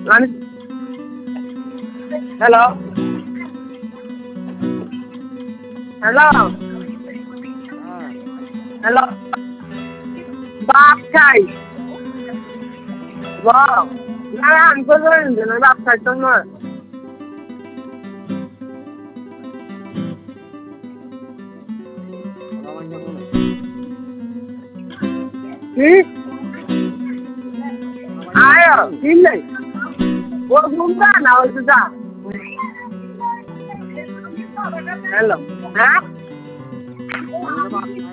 hello hello hello बाप छै वाह ना हमको तो बाप छै तुम आयो ठीक नहीं वो घूमता ना उसका हेलो हाँ